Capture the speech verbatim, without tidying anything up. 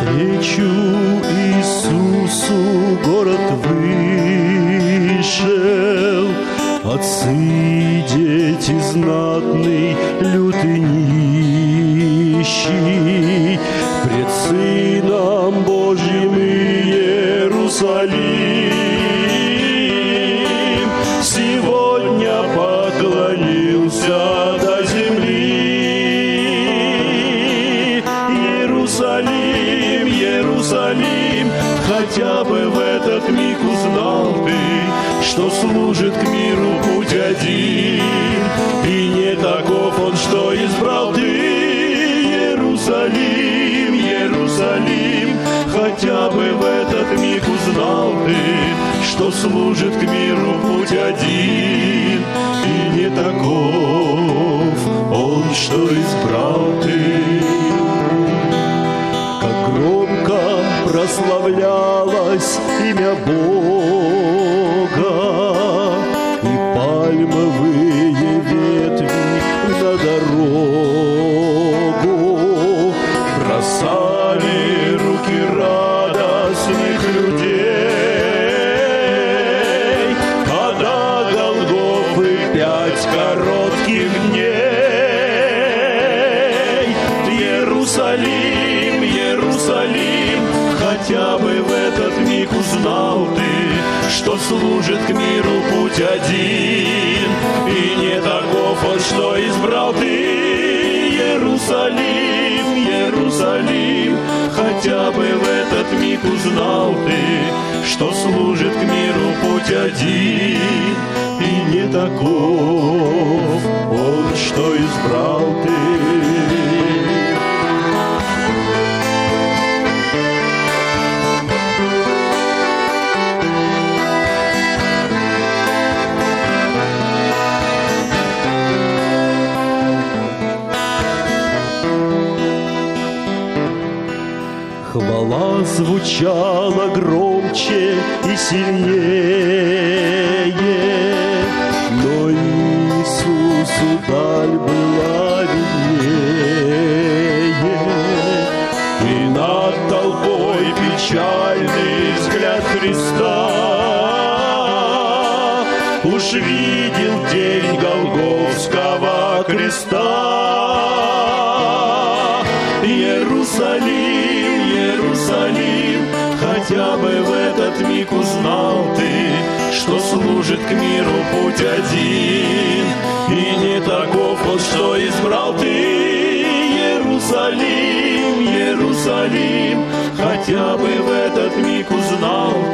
Навстречу Иисусу город вышел, отцы и дети знатный, лютый нищий, пред Сыном Божьим Иерусалим сегодня поклонился до земли. Иерусалим, Иерусалим, хотя бы в этот миг узнал ты, что служит к миру путь один, и не таков он, что избрал ты. Иерусалим, Иерусалим, хотя бы в этот миг узнал ты, что служит к миру путь один, и не таков он, что избрал ты. Громко прославлялось имя Бога, и пальмовые ветви на дорогу бросали руки радостных людей, когда Голгофы пять коротких дней. Иерусалим, Иерусалим, хотя бы в этот миг узнал ты, что служит к миру путь один, и не таков он, что избрал ты. Иерусалим, Иерусалим, хотя бы в этот миг узнал ты, что служит к миру путь один, и не таков он, что избрал ты. Хвала звучала громче и сильнее, но Иисусу даль была виднее, и над толпой печальный взгляд Христа уж видел день Голгофского креста. Иерусалим, Иерусалим, хотя бы в этот миг узнал ты, что служит к миру путь один, и не таков он, что избрал ты. Иерусалим, Иерусалим, хотя бы в этот миг узнал